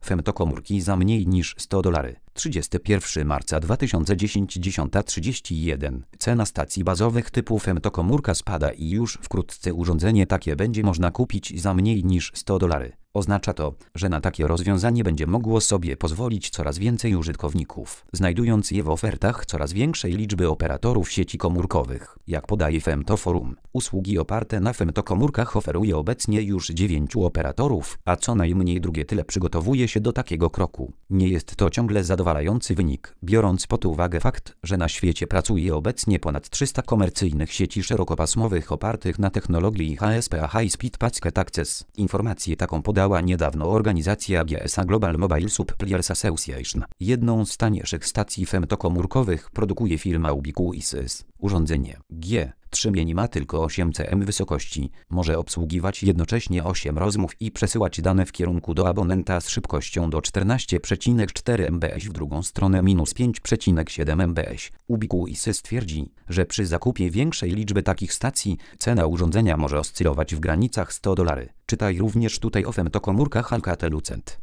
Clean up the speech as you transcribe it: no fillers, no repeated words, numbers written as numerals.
Femtokomórki za mniej niż $100. 31 marca 2010 10:31. Cena stacji bazowych typu femtokomórka spada i już wkrótce urządzenie takie będzie można kupić za mniej niż $100. Oznacza to, że na takie rozwiązanie będzie mogło sobie pozwolić coraz więcej użytkowników, znajdując je w ofertach coraz większej liczby operatorów sieci komórkowych. Jak podaje Femtoforum, usługi oparte na femtokomórkach oferuje obecnie już 9 operatorów, a co najmniej drugie tyle przygotowuje się do takiego kroku. Nie jest to ciągle zadowalający wynik, biorąc pod uwagę fakt, że na świecie pracuje obecnie ponad 300 komercyjnych sieci szerokopasmowych opartych na technologii HSPA High Speed Packet Access. Informację taką podała niedawno organizacja GSA Global Mobile Suppliers Association. Jedną z tańszych stacji femtokomórkowych produkuje firma Ubiquisys. Urządzenie G3 ma tylko 8 cm wysokości, może obsługiwać jednocześnie 8 rozmów i przesyłać dane w kierunku do abonenta z szybkością do 14,4 mbs w drugą stronę -5,7 mbs. Ubiquisys twierdzi, że przy zakupie większej liczby takich stacji cena urządzenia może oscylować w granicach $100. Czytaj również tutaj o femtokomórkach Alcatel-Lucent.